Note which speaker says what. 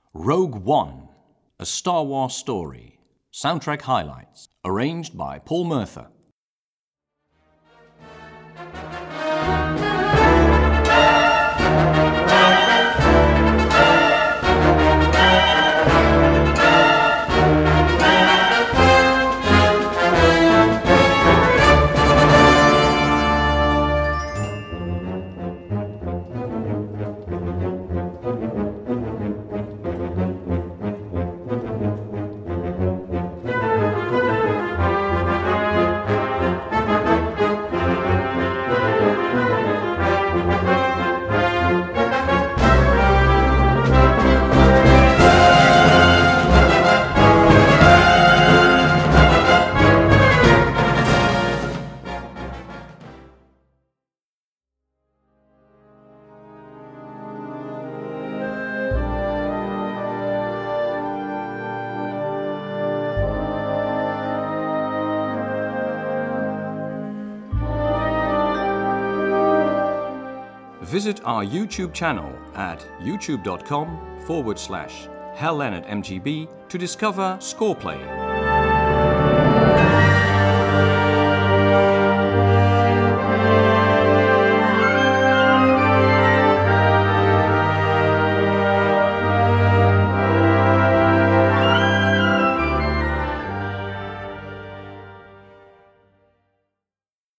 Speaker 1: Rogue One, a Star Wars story. Soundtrack highlights, arranged by Paul Murtha. Visit our YouTube channel at youtube.com/HalLeonardMGB to discover Scoreplay.